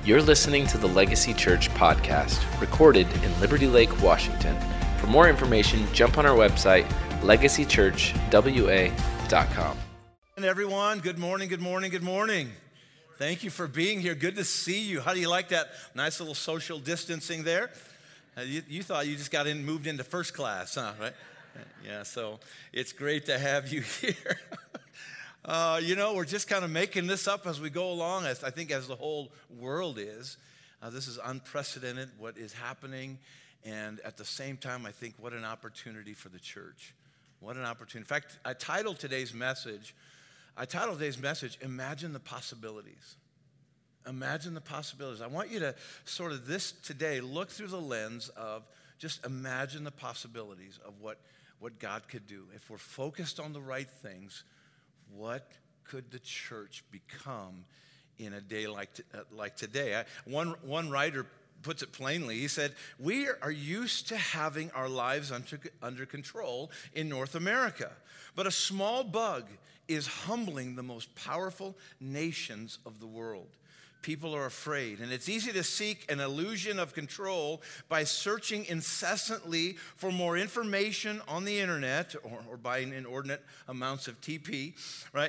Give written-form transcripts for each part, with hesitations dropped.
You're listening to the Legacy Church podcast, recorded in Liberty Lake, Washington. For more information, jump on our website, legacychurchwa.com. And everyone, good morning. Thank you for being here. Good to see you. How do you like that nice little social distancing there? You thought you just moved into first class, huh? Right? Yeah, so it's great to have you here. We're just kind of making this up as we go along, I think as the whole world is. This is unprecedented, what is happening. And at the same time, I think what an opportunity for the church. What an opportunity. In fact, I titled today's message, Imagine the Possibilities. Imagine the possibilities. I want you to sort of today look through the lens of just imagine the possibilities of what God could do. If we're focused on the right things, what could the church become in a day like today? One writer puts it plainly. He said, we are used to having our lives under control in North America, but a small bug is humbling the most powerful nations of the world. People are afraid, and it's easy to seek an illusion of control by searching incessantly for more information on the internet or buying inordinate amounts of TP, right?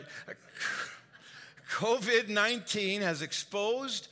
COVID-19 has exposed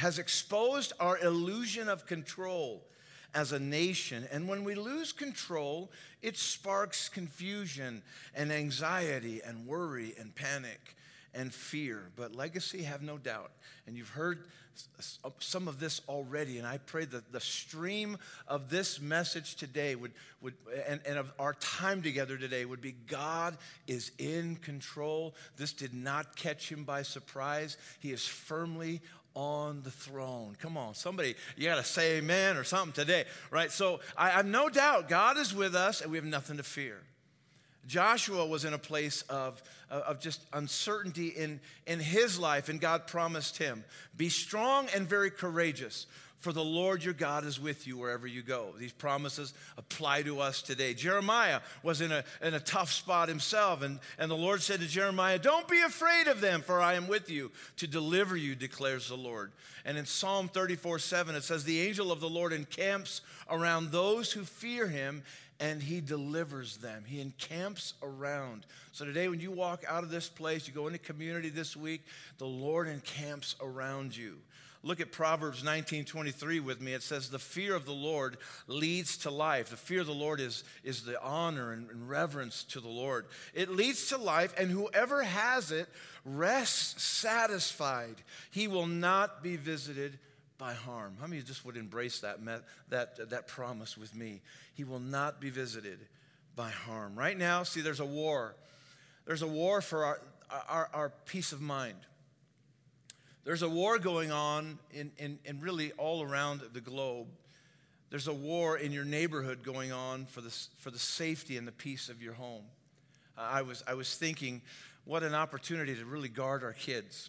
our illusion of control as a nation, and when we lose control, it sparks confusion and anxiety and worry and panic and fear. But Legacy, have no doubt, and you've heard some of this already, and I pray that the stream of this message today and of our time together today would be God is in control. This did not catch him by surprise. He is firmly on the throne. Come on, somebody, you got to say amen or something today, right? So I have no doubt God is with us and we have nothing to fear. Joshua was in a place of just uncertainty in his life, and God promised him, be strong and very courageous, for the Lord your God is with you wherever you go. These promises apply to us today. Jeremiah was in a tough spot himself, and the Lord said to Jeremiah, don't be afraid of them, for I am with you to deliver you, declares the Lord. And in Psalm 34:7, it says, the angel of the Lord encamps around those who fear him, and he delivers them. He encamps around. So today when you walk out of this place, you go into community this week, the Lord encamps around you. Look at Proverbs 19:23 with me. It says, the fear of the Lord leads to life. The fear of the Lord is the honor and reverence to the Lord. It leads to life, and whoever has it rests satisfied. He will not be visited by harm. How many of you just would embrace that promise with me? He will not be visited by harm. Right now, see, there's a war. There's a war for our peace of mind. There's a war going on in really all around the globe. There's a war in your neighborhood going on for the safety and the peace of your home. I was thinking, what an opportunity to really guard our kids.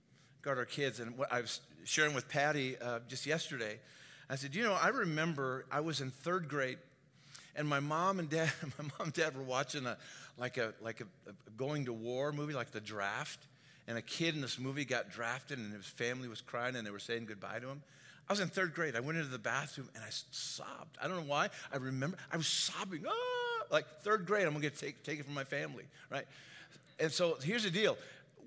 And what I was sharing with Patty just yesterday, I said, I remember I was in third grade, and my mom and dad were watching a going to war movie, like The Draft, and a kid in this movie got drafted, and his family was crying, and they were saying goodbye to him. I was in third grade. I went into the bathroom, and I sobbed. I don't know why. I remember I was sobbing. Like third grade, I'm going to take it from my family, right? And so here's the deal.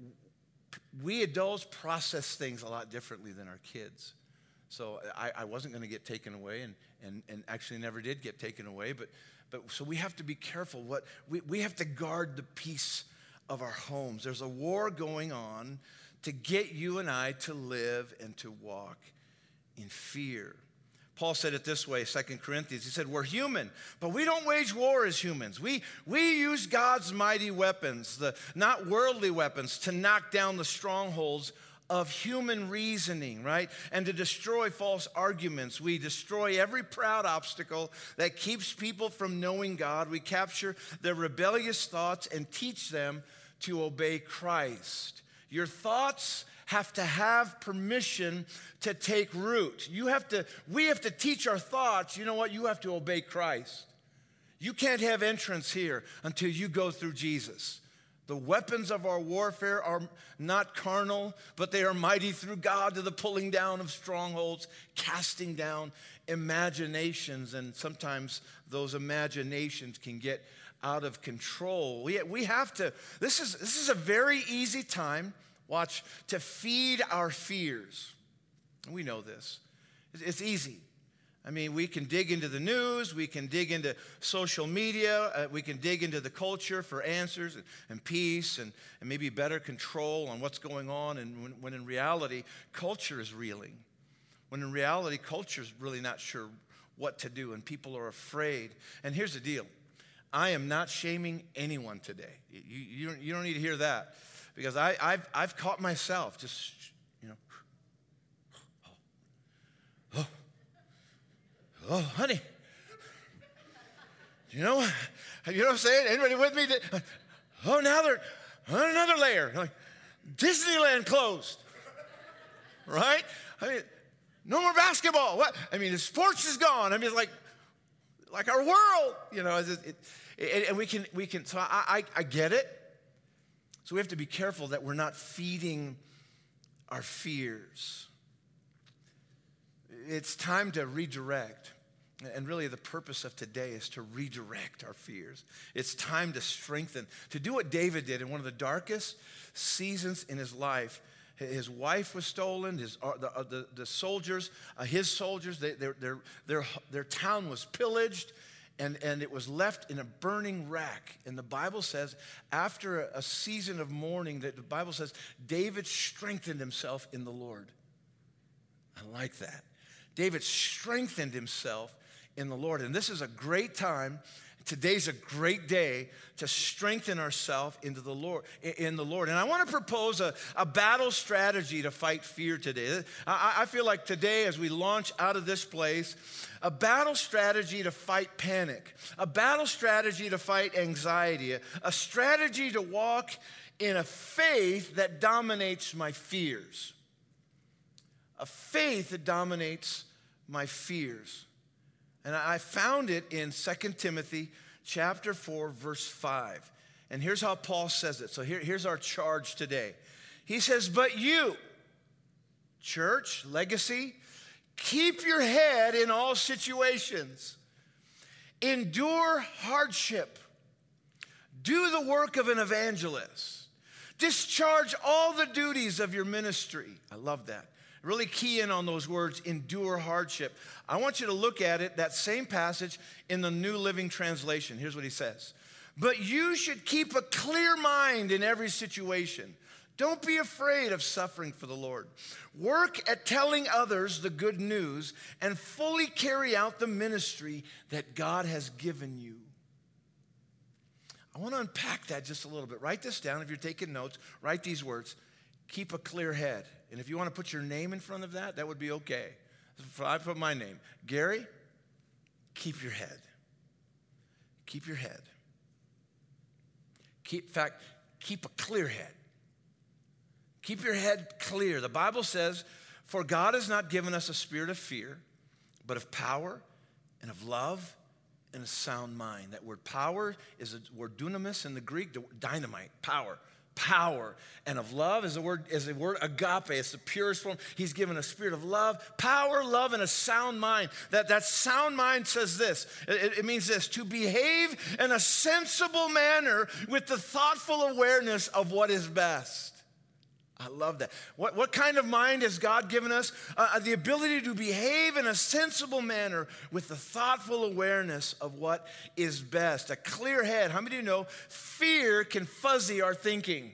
We adults process things a lot differently than our kids. So I wasn't going to get taken away, and actually never did get taken away. But so we have to be careful. We have to guard the peace of our homes. There's a war going on to get you and I to live and to walk in fear. Paul said it this way, 2 Corinthians. He said, we're human, but we don't wage war as humans. We use God's mighty weapons, not worldly weapons, to knock down the strongholds of human reasoning, right? And to destroy false arguments. We destroy every proud obstacle that keeps people from knowing God. We capture their rebellious thoughts and teach them to obey Christ. Your thoughts have to have permission to take root. We have to teach our thoughts. You know what? You have to obey Christ. You can't have entrance here until you go through Jesus. The weapons of our warfare are not carnal, but they are mighty through God to the pulling down of strongholds, casting down imaginations. And sometimes those imaginations can get out of control. We have to, this is a very easy time, watch, to feed our fears. We know this. It's easy. I mean, we can dig into the news, we can dig into social media, we can dig into the culture for answers and peace and maybe better control on what's going on. And when in reality, culture is reeling. When in reality, culture is really not sure what to do and people are afraid. And here's the deal. I am not shaming anyone today. You don't need to hear that, because I've caught myself just, oh, honey. You know what I'm saying? Anybody with me? Oh, now they're on another layer. Like, Disneyland closed. Right? I mean, no more basketball. What? I mean, the sports is gone. I mean, it's like our world, and we can, so I get it. So we have to be careful that we're not feeding our fears. It's time to redirect. And really the purpose of today is to redirect our fears. It's time to strengthen, to do what David did in one of the darkest seasons in his life. His wife was stolen, the soldiers, his soldiers, their town was pillaged, and it was left in a burning wreck. And the Bible says, after a season of mourning, the Bible says, David strengthened himself in the Lord. I like that. David strengthened himself in the Lord. And this is a great time. Today's a great day to strengthen ourselves in the Lord. And I want to propose a battle strategy to fight fear today. I feel like today, as we launch out of this place, a battle strategy to fight panic, a battle strategy to fight anxiety, a strategy to walk in a faith that dominates my fears. A faith that dominates my fears. And I found it in 2 Timothy chapter 4, verse 5. And here's how Paul says it. So here's our charge today. He says, but you, church, legacy, keep your head in all situations. Endure hardship. Do the work of an evangelist. Discharge all the duties of your ministry. I love that. Really key in on those words, endure hardship. I want you to look at it, that same passage in the New Living Translation. Here's what he says. But you should keep a clear mind in every situation. Don't be afraid of suffering for the Lord. Work at telling others the good news and fully carry out the ministry that God has given you. I want to unpack that just a little bit. Write this down. If you're taking notes, write these words. Keep a clear head. And if you want to put your name in front of that, that would be okay. I put my name. Gary, keep your head. Keep your head. In fact, keep a clear head. Keep your head clear. The Bible says, for God has not given us a spirit of fear, but of power and of love and a sound mind. That word power is the word dunamis in the Greek, dynamite, power. Power, and of love is the word agape. It's the purest form. He's given a spirit of love, power, love, and a sound mind. That sound mind says this. It means this: to behave in a sensible manner with the thoughtful awareness of what is best. I love that. What kind of mind has God given us? The ability to behave in a sensible manner with the thoughtful awareness of what is best. A clear head. How many of you know fear can fuzzy our thinking?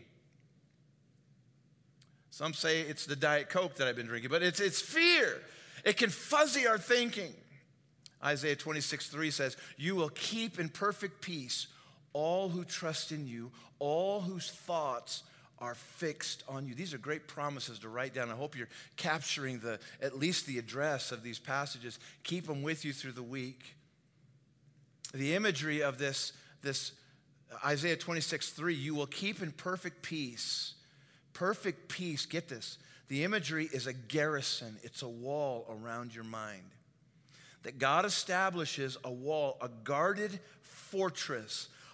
Some say it's the Diet Coke that I've been drinking, but it's fear. It can fuzzy our thinking. Isaiah 26:3 says, you will keep in perfect peace all who trust in you, all whose thoughts are fixed on you. These are great promises to write down. I hope you're capturing at least the address of these passages. Keep them with you through the week. The imagery of this Isaiah 26:3, you will keep in perfect peace. Perfect peace, get this. The imagery is a garrison. It's a wall around your mind. That God establishes a wall, a guarded fortress,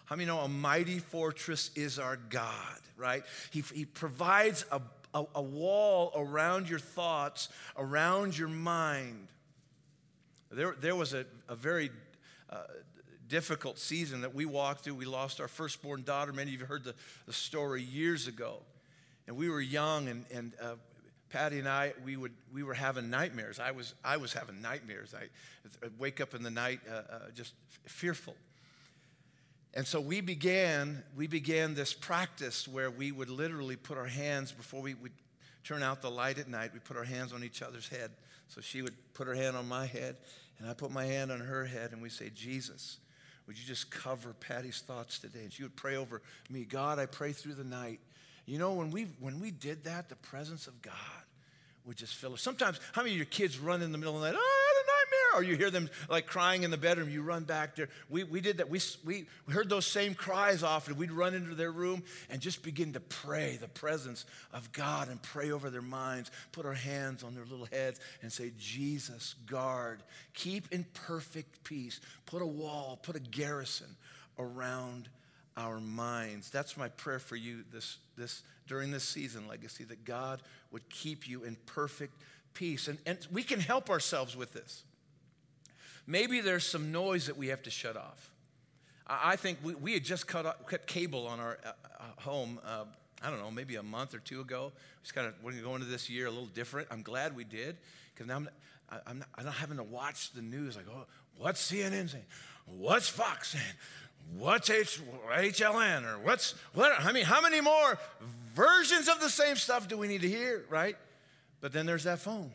How many know a mighty fortress is our God, right? He provides a wall around your thoughts, around your mind. There was a very difficult season that we walked through. We lost our firstborn daughter. Many of you heard the story years ago. And we were young, and Patty and I, we were having nightmares. I was having nightmares. I'd wake up in the night just fearful. And so we began this practice where we would literally put our hands, before we would turn out the light at night, we put our hands on each other's head. So she would put her hand on my head, and I put my hand on her head, and we say, Jesus, would you just cover Patty's thoughts today? And she would pray over me. God, I pray through the night. You know, when we did that, the presence of God would just fill us. Sometimes, how many of your kids run in the middle of the night, oh, I had a nightmare, or you hear them like crying in the bedroom, you run back there. We did that. We heard those same cries often. We'd run into their room and just begin to pray the presence of God and pray over their minds, put our hands on their little heads and say, Jesus, guard, keep in perfect peace, put a wall, put a garrison around our minds. That's my prayer for you this during this season, Legacy, that God would keep you in perfect peace. And we can help ourselves with this. Maybe there's some noise that we have to shut off. I think we had just cut cable on our home, I don't know, maybe a month or two ago. We're going to go into this year a little different. I'm glad we did, because now I'm not having to watch the news like, oh, what's CNN saying? What's Fox saying? What's HLN, or how many more versions of the same stuff do we need to hear, right? But then there's that phone.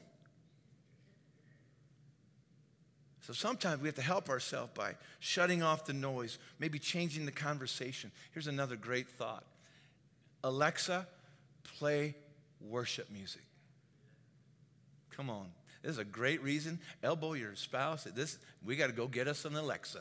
So sometimes we have to help ourselves by shutting off the noise, maybe changing the conversation. Here's another great thought. Alexa, play worship music. Come on. This is a great reason. Elbow your spouse. We got to go get us an Alexa.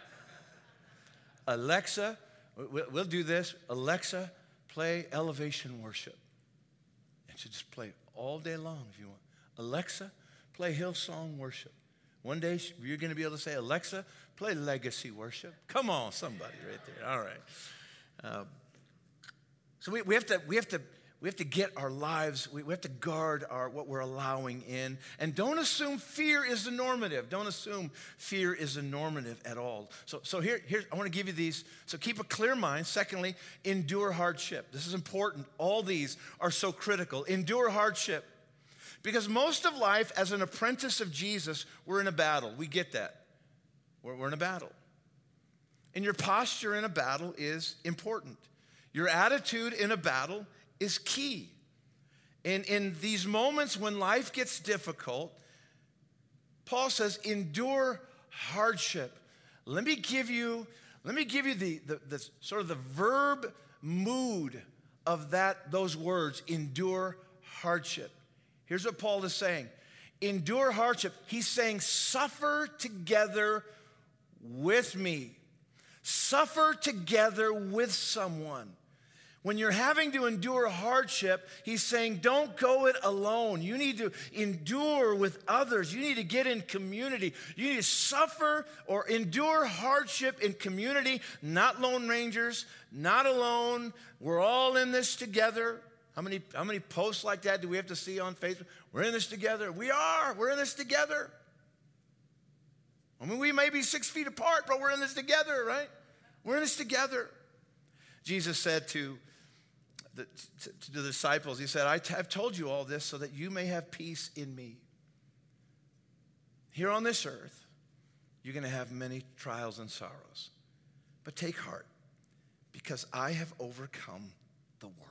Alexa, we'll do this. Alexa, play Elevation Worship. And she'll just play it all day long if you want. Alexa, play Hillsong Worship. One day you're going to be able to say, Alexa, play Legacy Worship. Come on, somebody right there. All right. So we have to get our lives, we have to guard what we're allowing in. And don't assume fear is the normative. Don't assume fear is the normative at all. So here I want to give you these. So keep a clear mind. Secondly, endure hardship. This is important. All these are so critical. Endure hardship. Because most of life, as an apprentice of Jesus, we're in a battle. We get that. We're in a battle. And your posture in a battle is important. Your attitude in a battle is key. And in these moments when life gets difficult, Paul says, endure hardship. Let me give you the sort of the verb mood of those words, endure hardship. Here's what Paul is saying. Endure hardship. He's saying, suffer together with me. Suffer together with someone. When you're having to endure hardship, he's saying, don't go it alone. You need to endure with others. You need to get in community. You need to suffer or endure hardship in community, not lone rangers, not alone. We're all in this together. How many posts like that do we have to see on Facebook? We're in this together. We're in this together. I mean, we may be 6 feet apart, but we're in this together, right? We're in this together. Jesus said to the disciples, he said, I've told you all this so that you may have peace in me. Here on this earth, you're going to have many trials and sorrows. But take heart, because I have overcome the world.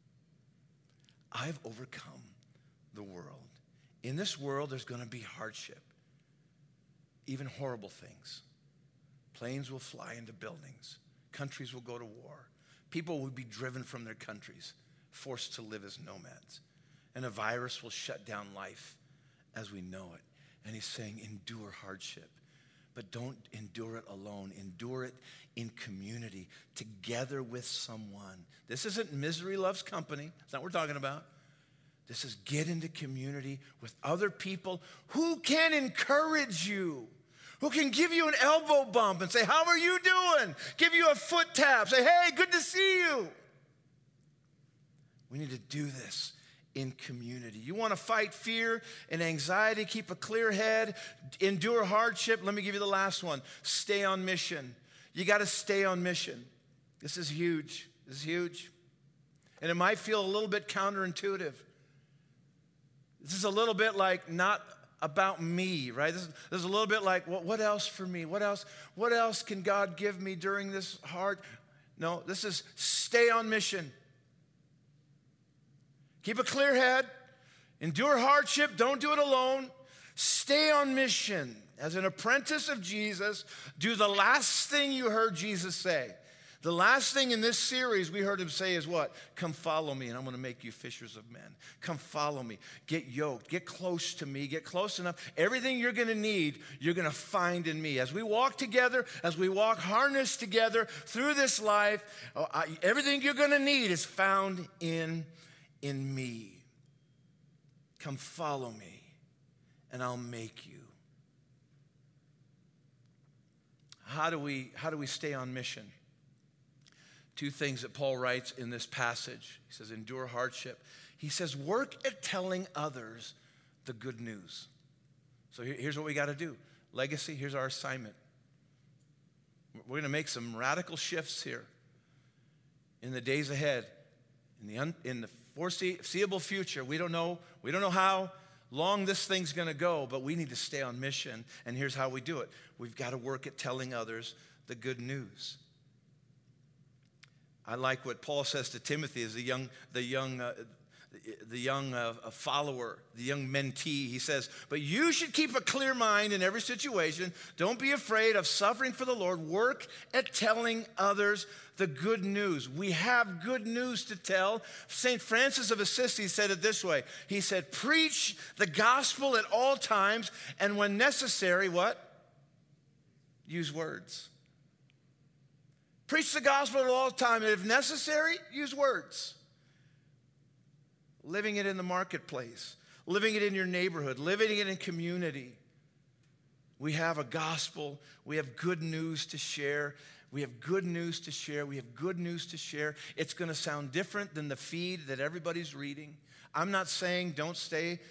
I've overcome the world. In this world, there's going to be hardship, even horrible things. Planes will fly into buildings. Countries will go to war. People will be driven from their countries, forced to live as nomads. And a virus will shut down life as we know it. And he's saying, endure hardship. But don't endure it alone. Endure it in community, together with someone. This isn't misery loves company. That's not what we're talking about. This is get into community with other people who can encourage you, who can give you an elbow bump and say, how are you doing? Give you a foot tap, say, hey, good to see you. We need to do this in community. You want to fight fear and anxiety, keep a clear head, endure hardship. Let me give you the last one. Stay on mission. You got to stay on mission. This is huge. This is huge. And it might feel a little bit counterintuitive. This is a little bit like not about me, right? This is a little bit like, well, what else for me? What else can God give me during this hard? No, this is stay on mission. Keep a clear head. Endure hardship. Don't do it alone. Stay on mission. As an apprentice of Jesus, do the last thing you heard Jesus say. The last thing in this series we heard him say is what? Come follow me and I'm going to make you fishers of men. Come follow me. Get yoked. Get close to me. Get close enough. Everything you're going to need, you're going to find in me. As we walk together, as we walk harnessed together through this life, everything you're going to need is found in me. Come follow me and I'll make you. How do we stay on mission? Two things that Paul writes in this passage. He says, endure hardship. He says, work at telling others the good news. So here's what we got to do. Legacy, here's our assignment. We're going to make some radical shifts here in the days ahead. In the foreseeable future, we don't know how long this thing's going to go, but we need to stay on mission. And here's how we do it. We've got to work at telling others the good news. I like what Paul says to Timothy as the young follower, the young mentee. He says, but you should keep a clear mind in every situation. Don't be afraid of suffering for the Lord. Work at telling others the good news. We have good news to tell. St. Francis of Assisi said it this way. He said, preach the gospel at all times, and when necessary, what? Use words. Preach the gospel at all times, and if necessary, use words. Living it in the marketplace, living it in your neighborhood, living it in community. We have a gospel. We have good news to share. We have good news to share. We have good news to share. It's going to sound different than the feed that everybody's reading. I'm not saying don't stay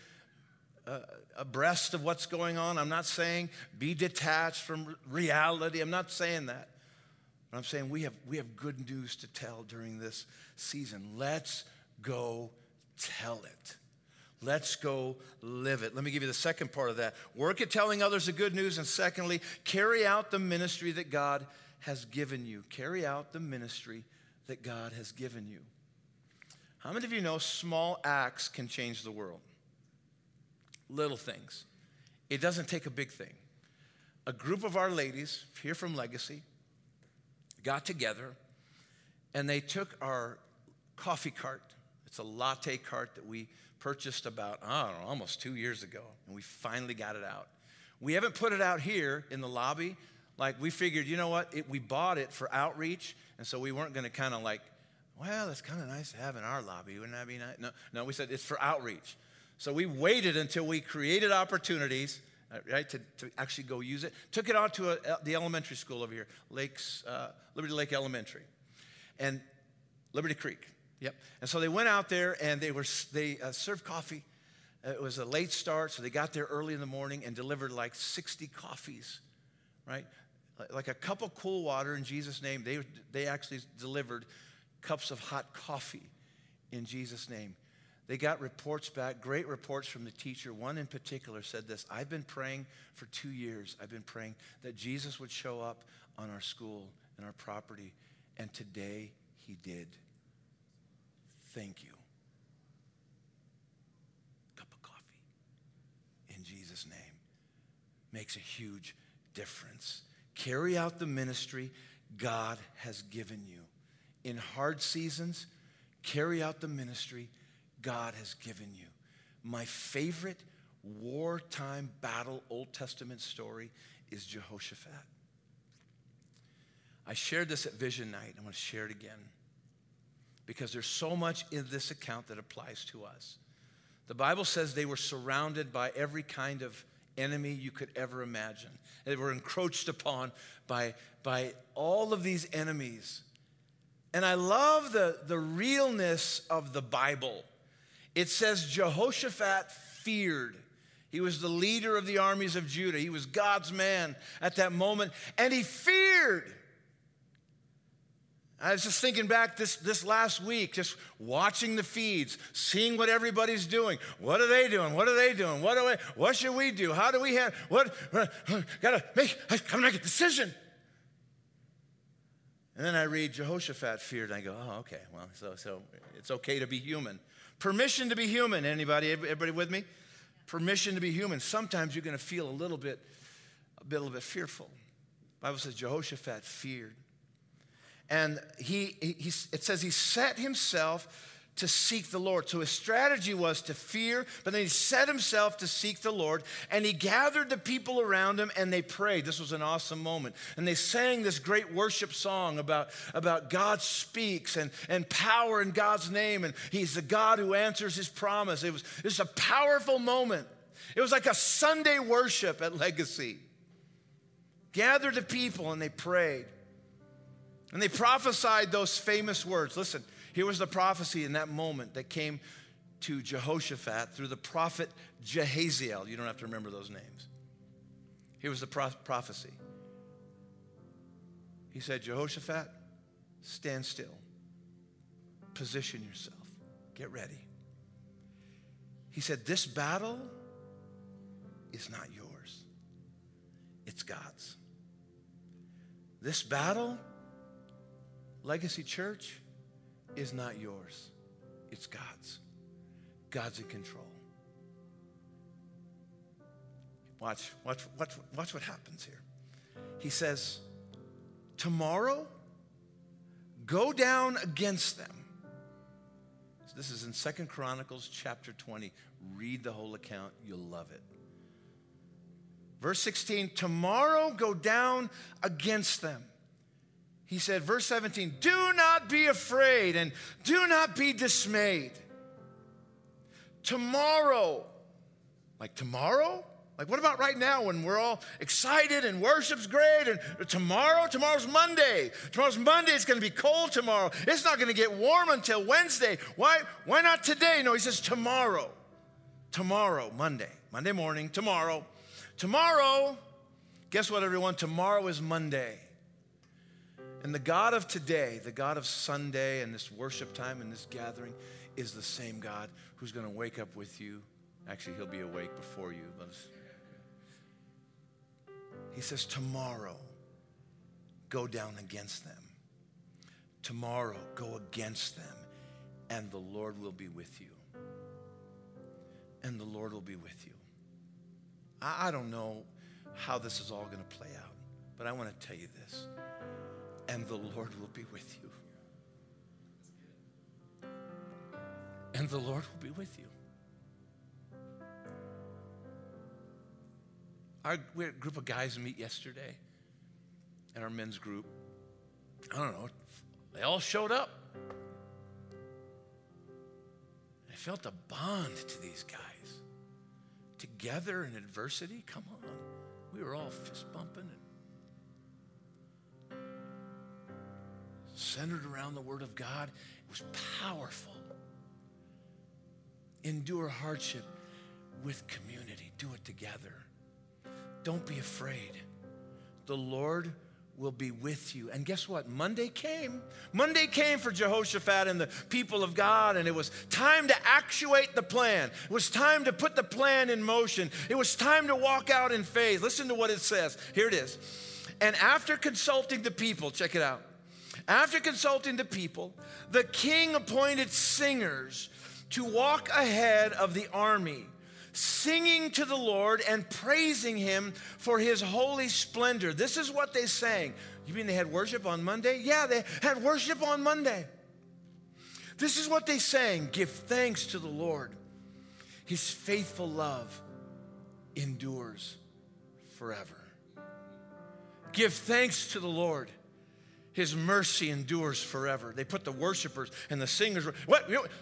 abreast of what's going on. I'm not saying be detached from reality. I'm not saying that. But I'm saying we have good news to tell during this season. Let's go tell it. Let's go live it. Let me give you the second part of that. Work at telling others the good news. And secondly, carry out the ministry that God has given you. Carry out the ministry that God has given you. How many of you know small acts can change the world? Little things. It doesn't take a big thing. A group of our ladies here from Legacy got together and they took our coffee cart. It's a latte cart that we purchased about, almost 2 years ago, and we finally got it out. We haven't put it out here in the lobby. Like, we figured, you know what, we bought it for outreach, and so we weren't going to kind of like, well, it's kind of nice to have in our lobby. Wouldn't that be nice? No, we said it's for outreach. So we waited until we created opportunities, right, to actually go use it. Took it out to the elementary school over here, Liberty Lake Elementary, and Liberty Creek. Yep. And so they went out there and they served coffee. It was a late start, so they got there early in the morning and delivered like 60 coffees, right? Like a cup of cool water in Jesus' name. They actually delivered cups of hot coffee in Jesus' name. They got reports back, great reports from the teacher. One in particular said this: I've been praying for 2 years. I've been praying that Jesus would show up on our school and our property, and today he did. Thank you. Cup of coffee in Jesus' name makes a huge difference. Carry out the ministry God has given you. In hard seasons, carry out the ministry God has given you. My favorite wartime battle Old Testament story is Jehoshaphat. I shared this at Vision Night. I'm going to share it again, because there's so much in this account that applies to us. The Bible says they were surrounded by every kind of enemy you could ever imagine. They were encroached upon by all of these enemies. And I love the realness of the Bible. It says Jehoshaphat feared. He was the leader of the armies of Judah. He was God's man at that moment, and he feared. I was just thinking back this last week, just watching the feeds, seeing what everybody's doing. What are they doing? What are they doing? What should we do? How do we have, gotta make a decision. And then I read Jehoshaphat feared, and I go, oh, okay, well, so it's okay to be human. Permission to be human. Everybody with me? Permission to be human. Sometimes you're going to feel a little bit fearful. The Bible says Jehoshaphat feared. And it says he set himself to seek the Lord. So his strategy was to fear, but then he set himself to seek the Lord, and he gathered the people around him, and they prayed. This was an awesome moment. And they sang this great worship song about God speaks and power in God's name, and he's the God who answers his promise. It was a powerful moment. It was like a Sunday worship at Legacy. Gathered the people, and they prayed. And they prophesied those famous words. Listen, here was the prophecy in that moment that came to Jehoshaphat through the prophet Jehaziel. You don't have to remember those names. Here was the prophecy. He said, Jehoshaphat, stand still. Position yourself. Get ready. He said, this battle is not yours. It's God's. This battle, Legacy Church, is not yours. It's God's. God's in control. Watch what happens here. He says, tomorrow, go down against them. So this is in 2 Chronicles chapter 20. Read the whole account. You'll love it. Verse 16, tomorrow go down against them. He said, verse 17, do not be afraid and do not be dismayed. Tomorrow, like tomorrow? Like what about right now when we're all excited and worship's great and tomorrow's Monday. Tomorrow's Monday, it's going to be cold tomorrow. It's not going to get warm until Wednesday. Why not today? No, he says tomorrow. Tomorrow, Monday morning, tomorrow. Tomorrow, guess what everyone? Tomorrow is Monday. And the God of today, the God of Sunday and this worship time and this gathering is the same God who's going to wake up with you. Actually, he'll be awake before you. He says, tomorrow, go down against them. Tomorrow, go against them, and the Lord will be with you. And the Lord will be with you. I don't know how this is all going to play out, but I want to tell you this. And the Lord will be with you. And the Lord will be with you. We had a group of guys meet yesterday at our men's group. I don't know. They all showed up. I felt a bond to these guys. Together in adversity, come on. We were all fist bumping and centered around the Word of God. It was powerful. Endure hardship with community. Do it together. Don't be afraid. The Lord will be with you. And guess what? Monday came. Monday came for Jehoshaphat and the people of God, and it was time to actuate the plan. It was time to put the plan in motion. It was time to walk out in faith. Listen to what it says. Here it is. And after consulting the people, check it out. After consulting the people, the king appointed singers to walk ahead of the army, singing to the Lord and praising him for his holy splendor. This is what they sang. You mean they had worship on Monday? Yeah, they had worship on Monday. This is what they sang. Give thanks to the Lord. His faithful love endures forever. Give thanks to the Lord. His mercy endures forever. They put the worshipers and the singers.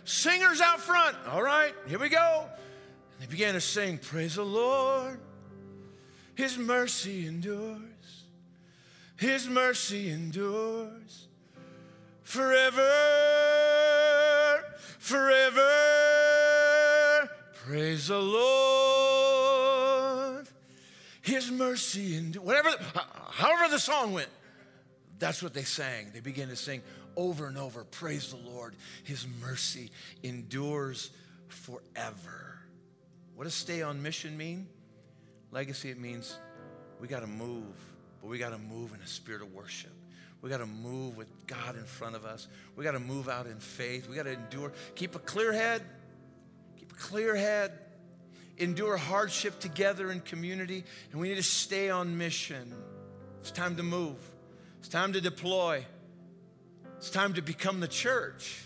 Singers out front. All right, here we go. They began to sing, praise the Lord, His mercy endures. His mercy endures forever, forever. Praise the Lord. His mercy endures. However the song went, that's what they sang. They began to sing over and over. Praise the Lord. His mercy endures forever. What does stay on mission mean? Legacy, it means we got to move, but we got to move in a spirit of worship. We got to move with God in front of us. We got to move out in faith. We got to endure. Keep a clear head. Keep a clear head. Endure hardship together in community. And we need to stay on mission. It's time to move. It's time to deploy. It's time to become the church.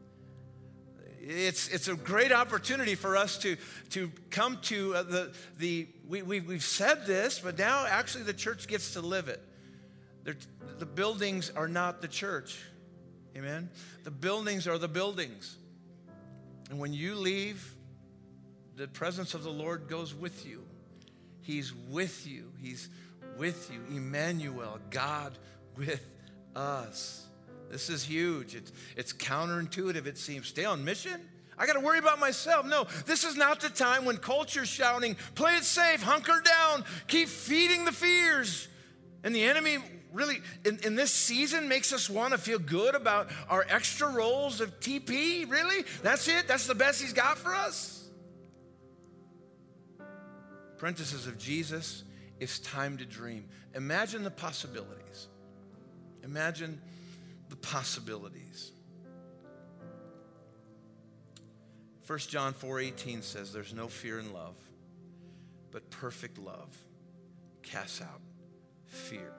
It's a great opportunity for us to come to we've said this, but now actually the church gets to live it. The buildings are not the church. Amen? The buildings are the buildings. And when you leave, the presence of the Lord goes with you. He's with you. He's with you. Emmanuel, God with us. This is huge. It's counterintuitive, it seems. Stay on mission? I got to worry about myself. No, this is not the time when culture's shouting, play it safe, hunker down, keep feeding the fears. And the enemy really, in this season, makes us want to feel good about our extra rolls of TP. Really? That's it? That's the best he's got for us? Apprentices of Jesus, it's time to dream. Imagine the possibilities. Imagine the possibilities. 1 John 4:18 says, there's no fear in love, but perfect love casts out fear.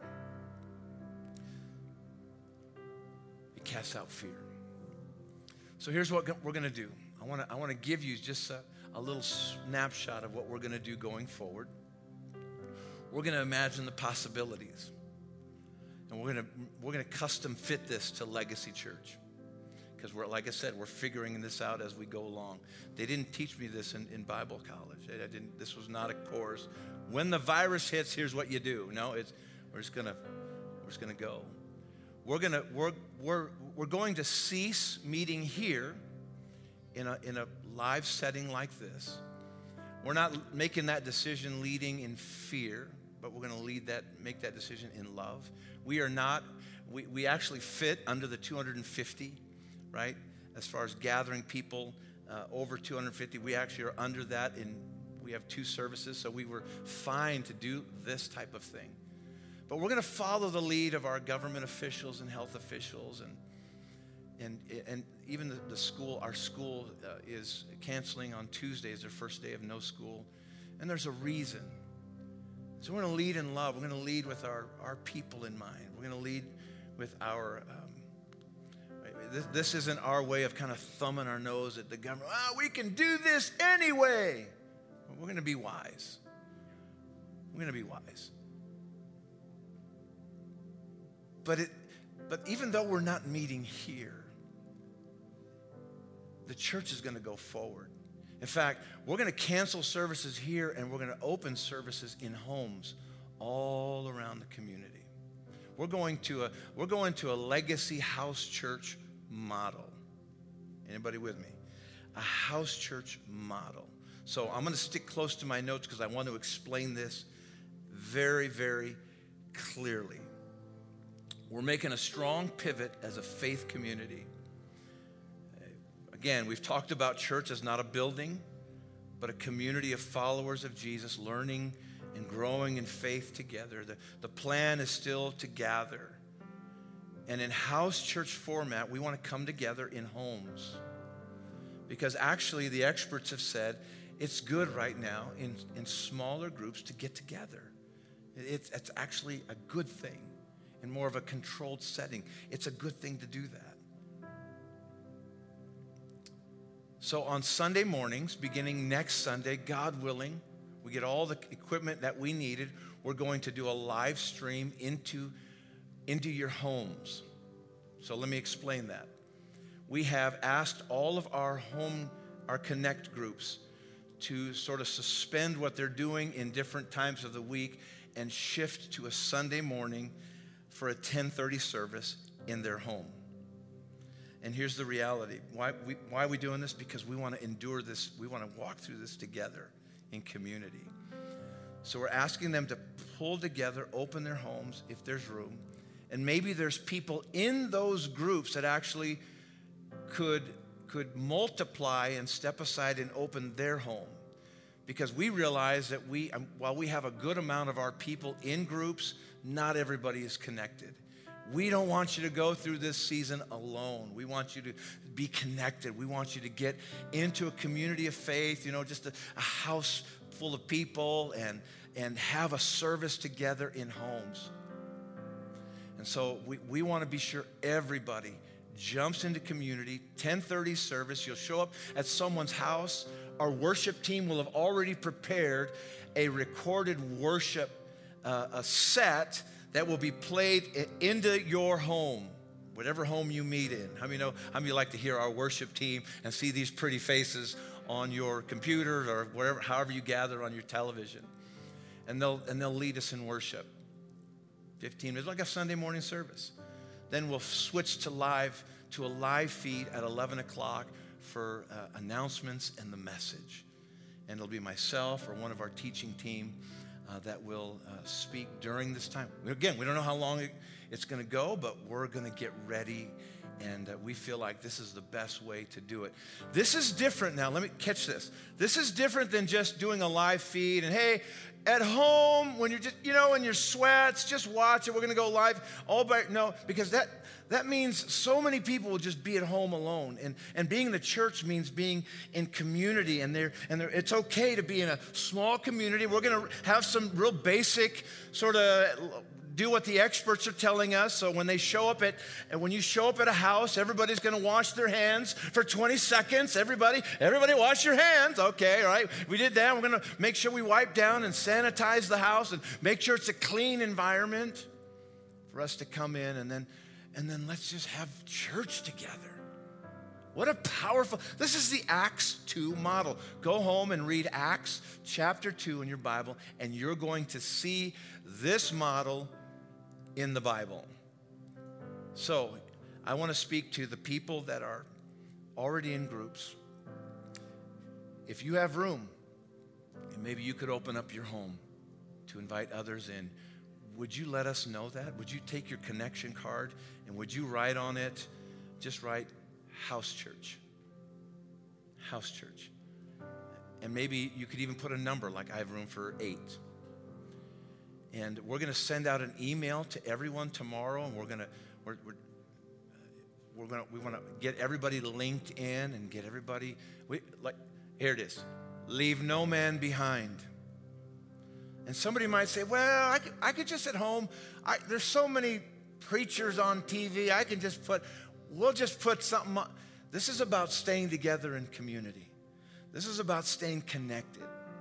It casts out fear. So here's what we're going to do. I want to give you just a little snapshot of what we're going to do going forward. We're going to imagine the possibilities. And we're going to custom fit this to Legacy Church. Because like I said, we're figuring this out as we go along. They didn't teach me this in Bible college. This was not a course. When the virus hits, here's what you do. No, we're just gonna go. We're going to cease meeting here in a live setting like this. We're not making that decision leading in fear, but we're going to make that decision in love. We actually fit under the 250, right? As far as gathering people over 250, we actually are under that. We have 2 services, so we were fine to do this type of thing. But we're going to follow the lead of our government officials and health officials, and even the school. Our school is canceling on Tuesday as their first day of no school, and there's a reason. So we're going to lead in love. We're going to lead with our people in mind. We're going to lead with our, this isn't our way of kind of thumbing our nose at the government. We can do this anyway. We're going to be wise. We're going to be wise. But even though we're not meeting here, the church is going to go forward. In fact, we're going to cancel services here and we're going to open services in homes all around the community. We're going to a legacy house church model. Anybody with me? A house church model. So I'm going to stick close to my notes because I want to explain this very, very clearly. We're making a strong pivot as a faith community. Again, we've talked about church as not a building, but a community of followers of Jesus learning and growing in faith together. The plan is still to gather. And in house church format, we want to come together in homes. Because actually, the experts have said it's good right now in smaller groups to get together. It's actually a good thing in more of a controlled setting. It's a good thing to do that. So on Sunday mornings, beginning next Sunday, God willing, we get all the equipment that we needed. We're going to do a live stream into your homes. So let me explain that. We have asked all of our Connect groups to sort of suspend what they're doing in different times of the week and shift to a Sunday morning for a 10:30 service in their home. And here's the reality. Why are we doing this? Because we want to endure this. We want to walk through this together in community. So we're asking them to pull together, open their homes if there's room. And maybe there's people in those groups that actually could multiply and step aside and open their home. Because we realize that while we have a good amount of our people in groups, not everybody is connected. We don't want you to go through this season alone. We want you to be connected. We want you to get into a community of faith, just a house full of people and have a service together in homes. And so we want to be sure everybody jumps into community, 10:30 service. You'll show up at someone's house. Our worship team will have already prepared a recorded worship a set that will be played into your home, whatever home you meet in. How many like to hear our worship team and see these pretty faces on your computer or wherever, however you gather on your television? And they'll lead us in worship. 15 minutes, like a Sunday morning service. Then we'll switch to a live feed at 11 o'clock for announcements and the message. And it'll be myself or one of our teaching team that will speak during this time. Again, we don't know how long it's going to go, but we're going to get ready, and we feel like this is the best way to do it. This is different now. Let me catch this. This is different than just doing a live feed and, hey, at home, when you're just, in your sweats, just watch it. We're going to go live no, because that means so many people will just be at home alone. And being in the church means being in community. And it's okay to be in a small community. We're going to have some real basic sort of do what the experts are telling us. So when you show up at a house, everybody's going to wash their hands for 20 seconds. Everybody wash your hands. Okay, all right. We did that. We're going to make sure we wipe down and sanitize the house and make sure it's a clean environment for us to come in, and then let's just have church together. What a powerful, this is the Acts 2 model. Go home and read Acts chapter 2 in your Bible, and you're going to see this model in the Bible. So I want to speak to the people that are already in groups. If you have room, and maybe you could open up your home to invite others in, would you let us know that? Would you take your connection card and would you write on it, just write house church. House church. And maybe you could even put a number, like I have room for 8. And we're going to send out an email to everyone tomorrow, and we want to get everybody linked in and get everybody. Here it is. Leave no man behind. And somebody might say, well, I could just at home. There's so many preachers on TV. We'll just put something on. This is about staying together in community. This is about staying connected.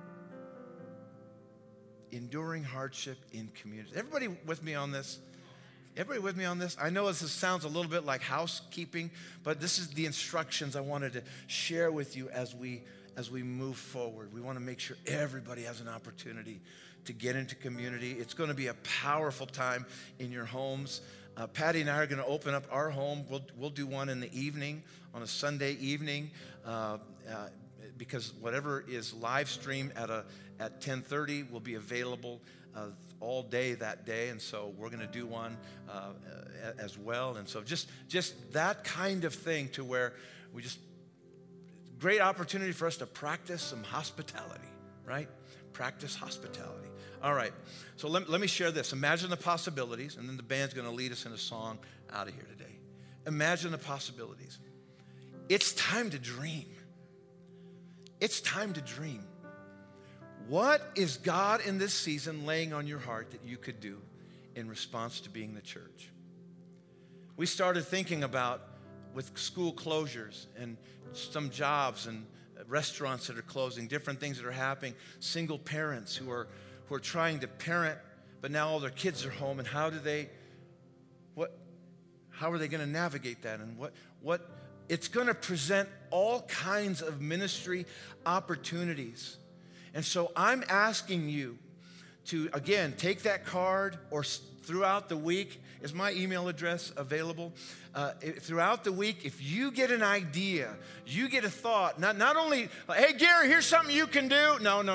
Enduring hardship in community. Everybody with me on this? Everybody with me on this? I know this sounds a little bit like housekeeping, but this is the instructions I wanted to share with you as we move forward. We want to make sure everybody has an opportunity to get into community. It's going to be a powerful time in your homes. Patty and I are going to open up our home. We'll do one in the evening, on a Sunday evening, because whatever is live streamed at 10:30 will be available all day that day, and so we're going to do one as well. And so just that kind of thing, to where great opportunity for us to practice some hospitality, right? Practice hospitality. All right, so let me share this. Imagine the possibilities, and then the band's going to lead us in a song out of here today. Imagine the possibilities. It's time to dream. It's time to dream. What is God in this season laying on your heart that you could do in response to being the church? We started thinking about, with school closures and some jobs and restaurants that are closing, different things that are happening, single parents who are trying to parent, but now all their kids are home, and how are they going to navigate that? And it's going to present all kinds of ministry opportunities. And so I'm asking you to, again, take that card, or throughout the week, is my email address available? Throughout the week, if you get an idea, you get a thought, not only, hey, Gary, here's something you can do. No.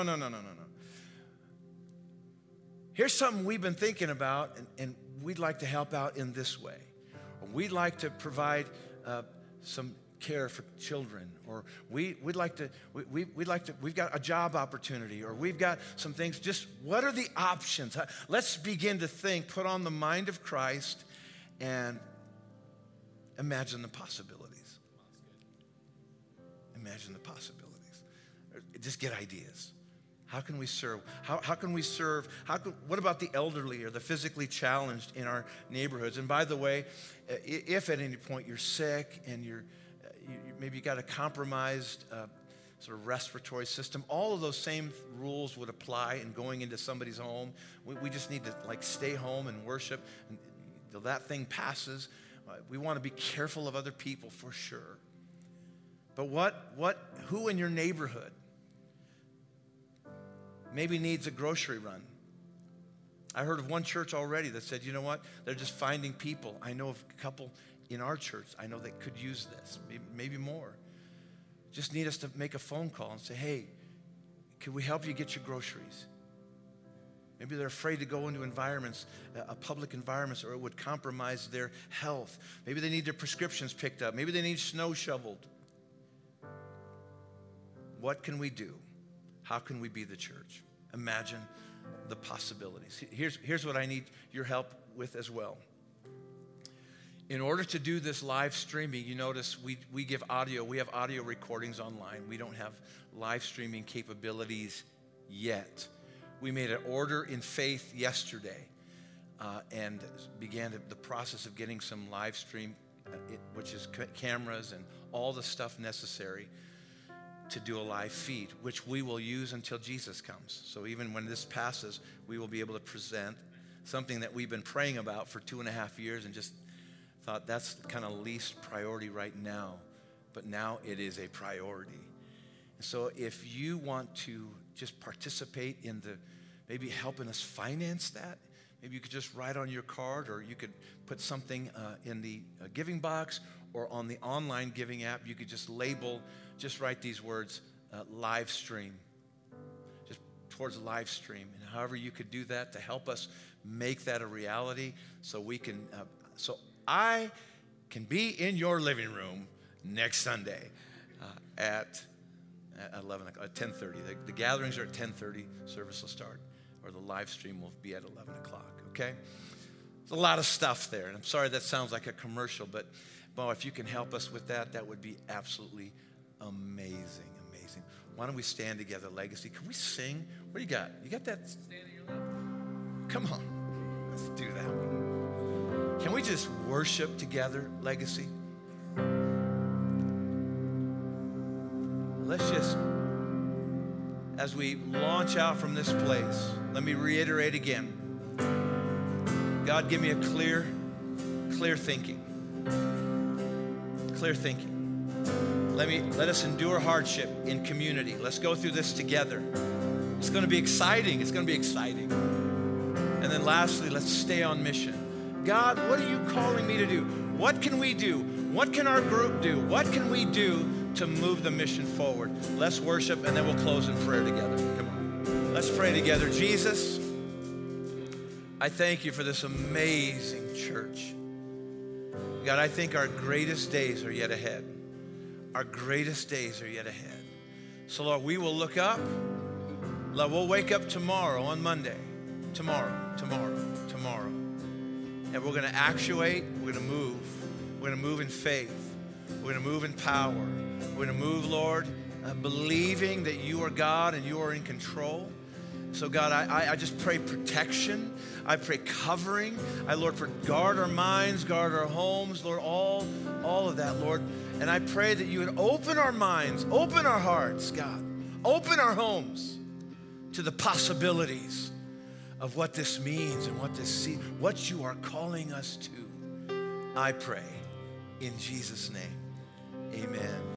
Here's something we've been thinking about, and we'd like to help out in this way. Or we'd like to provide some care for children, or we'd like to, we've got a job opportunity, or we've got some things. Just what are the options? Let's begin to think, put on the mind of Christ, and imagine the possibilities. Imagine the possibilities. Just get ideas. How can we serve? How can we serve? What about the elderly or the physically challenged in our neighborhoods? And by the way, if at any point you're sick and maybe you got a compromised sort of respiratory system, all of those same rules would apply in going into somebody's home. We just need to stay home and worship until that thing passes. We want to be careful of other people for sure. But who in your neighborhood maybe needs a grocery run? I heard of one church already that said, you know what? They're just finding people. I know of a couple in our church, I know that could use this, maybe more. Just need us to make a phone call and say, hey, can we help you get your groceries? Maybe they're afraid to go into environments, public environments, or it would compromise their health. Maybe they need their prescriptions picked up. Maybe they need snow shoveled. What can we do? How can we be the church? Imagine the possibilities. Here's what I need your help with as well. In order to do this live streaming, you notice we give audio. We have audio recordings online. We don't have live streaming capabilities yet. We made an order in faith yesterday and began the process of getting some live stream, which is cameras and all the stuff necessary to do a live feed, which we will use until Jesus comes. So even when this passes, we will be able to present something that we've been praying about for 2.5 years and just thought that's kind of least priority right now. But now it is a priority. And so if you want to just participate in maybe helping us finance that, maybe you could just write on your card, or you could put something in the giving box, or on the online giving app, you could just write these words, live stream, just towards live stream. And however you could do that to help us make that a reality, so I can be in your living room next Sunday at 10:30. The gatherings are at 10:30. Service will start, or the live stream will be at 11 o'clock, okay? There's a lot of stuff there, and I'm sorry that sounds like a commercial, but Bo, if you can help us with that, that would be absolutely amazing. Why don't we stand together, Legacy? Can we sing? What do you got? You got that? Stand at your left. Come on, let's do that one. Can we just worship together, Legacy? Let's just, as we launch out from this place, let me reiterate again. God, give me a clear thinking. Clear thinking. Let us endure hardship in community. Let's go through this together. It's going to be exciting. And then lastly, let's stay on mission. God, what are you calling me to do? What can we do? What can our group do? What can we do to move the mission forward? Let's worship, and then we'll close in prayer together. Come on. Let's pray together. Jesus, I thank you for this amazing church. God, I think our greatest days are yet ahead. Our greatest days are yet ahead. So, Lord, we will look up. Lord, we'll wake up tomorrow on Monday. Tomorrow. And we're going to actuate. We're going to move. We're going to move in faith. We're going to move in power. We're going to move, Lord, believing that you are God and you are in control. So, God, I just pray protection. I pray covering. Lord, guard our minds, guard our homes, Lord, all of that, Lord. And I pray that you would open our minds, open our hearts, God. Open our homes to the possibilities of what this means and what you are calling us to. I pray in Jesus' name. Amen.